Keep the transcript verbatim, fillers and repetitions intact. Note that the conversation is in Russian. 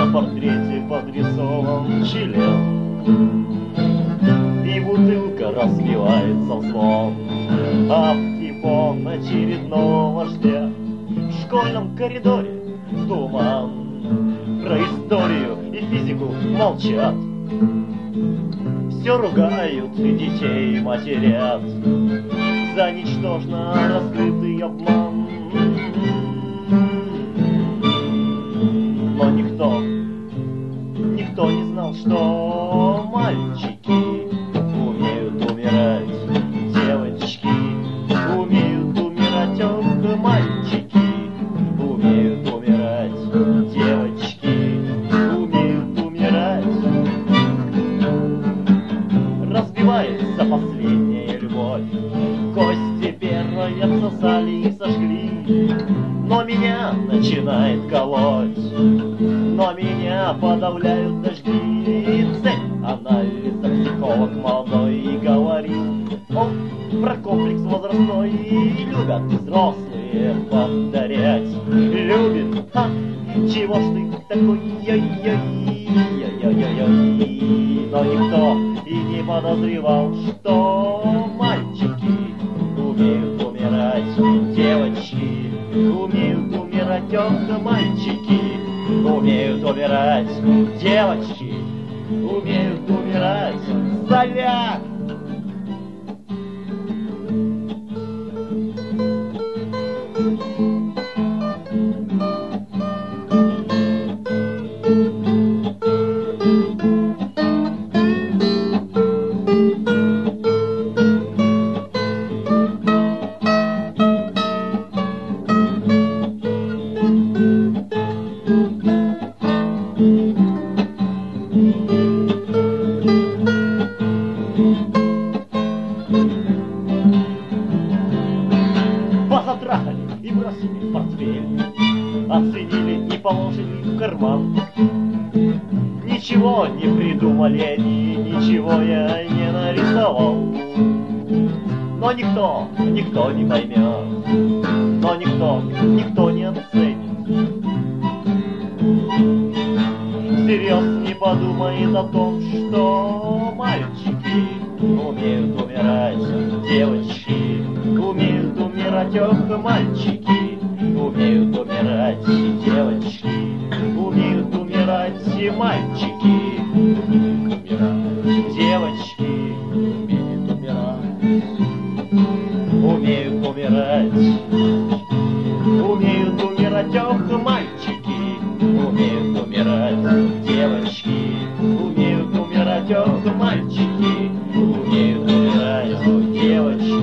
портрете подрисован член, и бутылка разбивается в звон об типон очередного вождя. В школьном коридоре туман, про историю и физику молчат. Все ругают и детей матерят за ничтожно раскрытый обман. Но никто, никто не знал, что мальчики умеют умирать, девочки умеют умирать, ох, мальчики умеют умирать, девочки умеют умирать. Разбивается последняя любовь, кости первой отсосали и сожгли. Но меня начинает колоть, но меня подавляют дожди. Цель анализа психолог молодой и говорил он про комплекс возрастной. И любят взрослые повторять, любит, а чего ж ты такой, ой-ой-ой-ой-ой-ой-ой. Но никто и не подозревал, что мальчики умеют умирать, девочки умеют умирать, ох, мальчики умеют умирать, девочки умеют умирать. Соляк! Позатрахали и бросили в портфель, оценили и положили в карман. Ничего не придумали они, ничего я не нарисовал. Но никто, никто не поймет, но никто, никто не оценит. Всерьез не подумает о том, что мальчики умеют умирать, девочки умеют умирать, ох, мальчики умеют умирать, девочки умеют умирать, и мальчики умирать, девочки умеют умирать, умеют умирать, умеют умирать, ох, мальчики умеют умирать, девочки умеют умирать, ох, мальчики умеют умирать, девочки